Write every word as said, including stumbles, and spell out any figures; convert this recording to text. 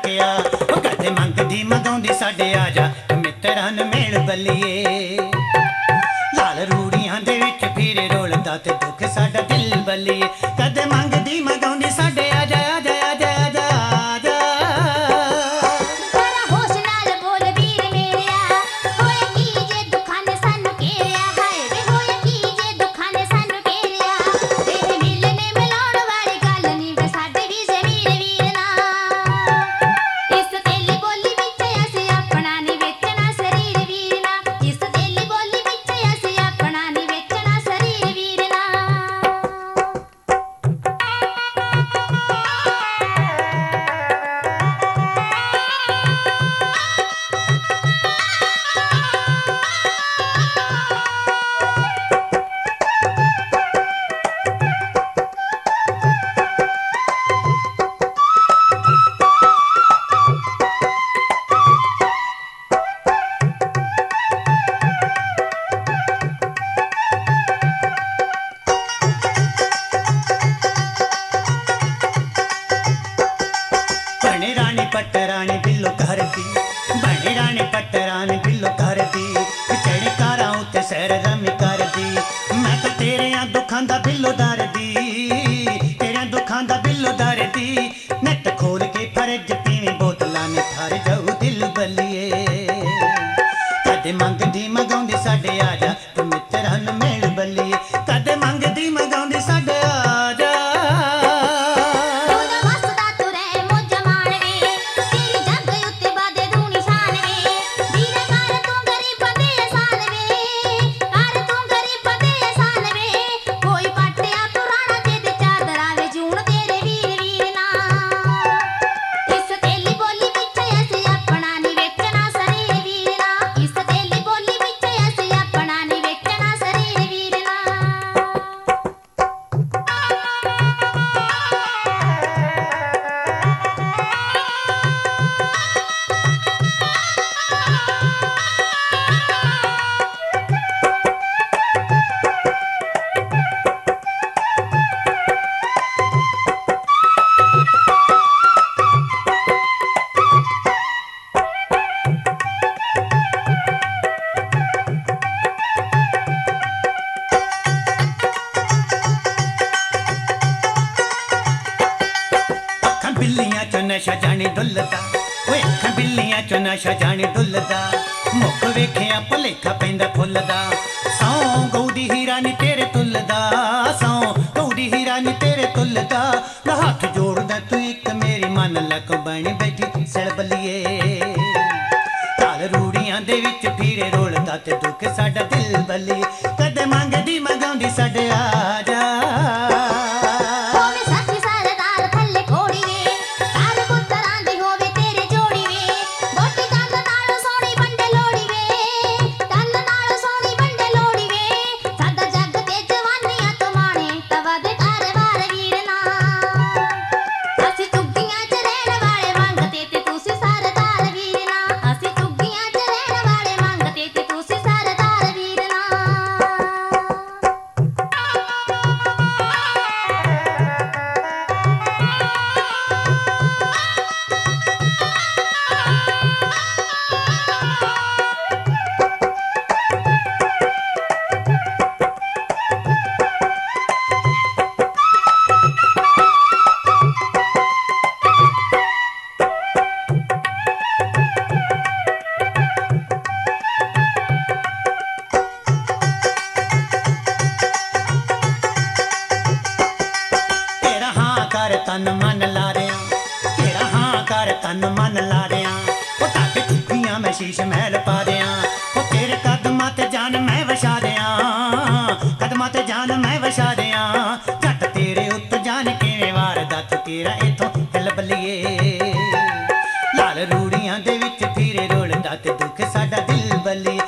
ਤੱਕਿਆ ਉਹ ਕਦੇ ਮੰਗਦੀ ਮੰਗਾਉਂਦੀ ਸਾਡੇ ਆ ਜਾ ਮਿੱਤਰਾਂ ਨੂੰ ਮਿਲ ਬੱਲੀਏ ਲਾਲ ਰੂੜੀਆਂ ਦੇ ਵਿੱਚ ਫੀਰੇ ਰੋਲਦਾ ਤੇ ਦੁੱਖ ਸਾਡਾ ਦਿਲ ਬੱਲੀਏ ਕਦੇ ਮੰਗਦੀ ਮੰਗਾਉਂਦੀ ਸਾਡੇ ਆ ਜਾ ਆ ਜਾ ਆ ਜਾ ਆ ਜਾ ਆ ਜਾ ਬੜਾ ਹੋਸ਼ ਨਾਲ ਬੋਲ ਵੀਰ ਮੇਰਿਆ ਹੋਇਆ ਕੀ ਜੇ ਦੁੱਖਾਂ ਨੇ ਸਾਨੂੰ ਘੇਰਿਆ ਹਾਏ ਵੇ ਹੋਇਆ ਕੀ ਜੇ ਦੁੱਖਾਂ ਨੇ ਸਾਨੂੰ ਘੇਰਿਆ ਤੇਰੇ ਮਿਲਣੇ ਮਿਲਾਉਣ ਵਾਲੀ ਗੱਲ ਨੀ ਵੇ ਸਾਡੇ ਵੀ ਜ਼ਮੀਰ ਵੀਰ ਨਾ ਇਸ ਤੇਲੀ ਬੋਲੀ ਵਿੱਚ ਅਸੀਂ ਆਪਣਾ ਨੀ ਵੇਚਣਾ ਸਰੀਰ ਵੀਰ ਨਾ ਇਸ ਤੇਲੀ ਬੋਲੀ ਵਿੱਚ ਅਸੀਂ ਆਪਣਾ ਨੀ ਵੇਚਣਾ ਸਰੀਰ ਵੀਰ ਨਾ बने रानी पट्ट रानी बिल्लो करती बने रानी पट्ट रानी बिल्लो करती चढ़ी कारां उत्ते सैर रमी करदी मैं तो तेरे दुखां दा बिल्लो दरदी तेरे दुखां दा बिल्लो दरदी नैट खोल के फर्ज पीवी बोतलां ने ठर जाऊ दिल बल्लिए कदे मंगदी मंगाउंदी साडे आ जा तू मित्तरां नूं मिल बल्लिए कदे मंगदी मंगाउंदी साडे आ जा ਤੂੰ ਵਸਦਾ ਤੂੰ ਰਹਿ ਮੋਜ ਮਾਣ ਵੇ ਤੇਰੀ ਜੱਗ ਉੱਤੇ ਬਾਦੇ ਤੂੰ ਨਿਸ਼ਾਨ ਵੇ ਵੀਰੇ ਕਰ ਤੂੰ ਗਰੀਬਾਂ ਦੇ ਆਸਾਨ ਵੇ ਕਰ ਤੂੰ ਗਰੀਬਾਂ ਦੇ ਆਸਾਨ ਵੇ ਕੋਈ ਪਾਟਿਆ ਪੁਰਾਣਾ ਤੇ ਦੇ ਚਾਦਰਾਂ ਵੇ ਜੂਣ ਤੇਰੇ ਵੀਰ ਵੀਰ ਨਾ ਇਸ ਤੇਲੀ ਬੋਲੀ ਵਿੱਚ ਅਸੀਂ ਆਪਣਾ ਨੀ ਵੇਚਣਾ ਸਰੀਰ ਵੀਰ ਨਾ ਇਸ ਤੇਲੀ ਬੋਲੀ ਵਿੱਚ ਅਸੀਂ ਆਪਣਾ ਨੀ ਵੇਚਣਾ ਸਰੀਰ ਵੀਰ ਨਾ ਅੱਖਾਂ ਬਿੱਲੀਆਂ ਚੋਂ ਨਸ਼ਾ ਜਾਣੇ ਡੁੱਲਦਾ ਓਏ ਅੱਖਾਂ ਬਿੱਲੀਆਂ ਚੋਂ ਨਸ਼ਾ ਜਾਣੇ ਡੁੱਲਦਾ ਮੁੱਖ ਵੇਖਿਆ ਭੁਲੇਖਾ ਪੈਂਦਾ ਫੁੱਲਦਾ ਸੌਂ ਗਊਦੀ ਹੀਰਾ ਨੀ ਤੇਰੇ ਤੁੱਲਦਾ ਸੌਂ ਗਊਦੀ ਹੀਰਾ ਨੀ ਤੇਰੇ ਤੁੱਲਦਾ ਮੈਂ ਹੱਥ ਜੋੜਦਾ ਤੂੰ ਇੱਕ ਮੇਰੀ ਮੰਨ ਲੈ ਕੋ ਬਣ ਬੈਠੀ ਸੜ ਬੱਲੀਏ ਕਾਲ ਰੂੜੀਆਂ ਦੇ ਵਿੱਚ ਫੀਰੇ ਰੋਲਦਾ ਤੇ ਦੁੱਖ ਸਾਡਾ ਦਿਲ ਬੱਲੀਏ ਕਦੇ ਮੰਗਦੀ ਮੰਗਾਉਂਦੀ ਸਾਡੇ ਆ ਜਾ ਹੋਵੇ ਸੱਚੀ ਸਰਦਾਰ ਥੱਲੇ ਘੋੜੀ ਵੇ ਘਰ ਪੁੱਤਰਾਂ ਦੀ ਹੋਵੇ ਤੇਰੇ ਜੋੜੀ ਵੇ ਬੋਟੀ ਕੰਨ ਨਾਲ ਸੋਹਣੀ ਬੰਡੇ ਲੋੜੀ ਵੇ ਕੰਨ ਨਾਲ ਸੋਹਣੀ ਬੰਡੇ ਲੋੜੀ ਵੇ ਸਾਡਾ ਜੱਗ ਤੇ ਜਵਾਨੀਆਂ ਤੋਂ ਮਾਣੇ ਤਵਾ ਦੇ ਘਰ-ਬਾਰ ਵੀਰ ਨਾ ਅਸੀਂ ਝੁੱਗੀਆਂ 'ਚ ਰਹਿਣ ਵਾਲੇ ਮੰਗਤੇ ਤੇ ਤੁਸੀਂ ਸਰਦਾਰ ਵੀਰ ਨਾ ਅਸੀਂ ਝੁੱਗੀਆਂ 'ਚ ਰਹਿਣ ਵਾਲੇ ਮੰਗਤੇ ਤੇ ਤੁਸੀਂ ਸਰਦਾਰ ਵੀਰ ਨਾ ਤੇਰਾ ਹਾਂ ਕਰ ਤਨ ਮਨ ਲਾ ਰਿਆਂ ਤੇਰਾ ਹਾਂ ਕਰ ਤਨ ਮਨ ਲਾ ਰਿਆਂ ਉਹ ਤੱਕ ਚੁੱਕੀਆਂ ਮੈਂ ਸ਼ੀਸ਼ ਮਹਿਲ ਪਾ ਦਿਆਂ ਉਹ ਤੇਰੇ ਕਦਮਾਂ ਤੇ ਜਾਨ ਮੈਂ ਵਛਾ ਦਿਆਂ ਕਦਮਾਂ ਤੇ ਜਾਨ ਮੈਂ ਵਛਾ ਦਿਆਂ ਝੱਟ ਤੇਰੇ ਉੱਤ ਜਾਨ ਕਿਵੇਂ ਵਾਰਦਾ ਤੂੰ ਤੇਰਾ ਇਥੋਂ ਹਿਲ ਬੱਲੀਏ ਲਾਲ ਰੂੜੀਆਂ ਦੇ ਵਿੱਚ ਫੀਰੇ ਰੋਲਦਾ ਤੇ ਦੁੱਖ ਸਾਡਾ ਦਿਲ ਬੱਲੀਏ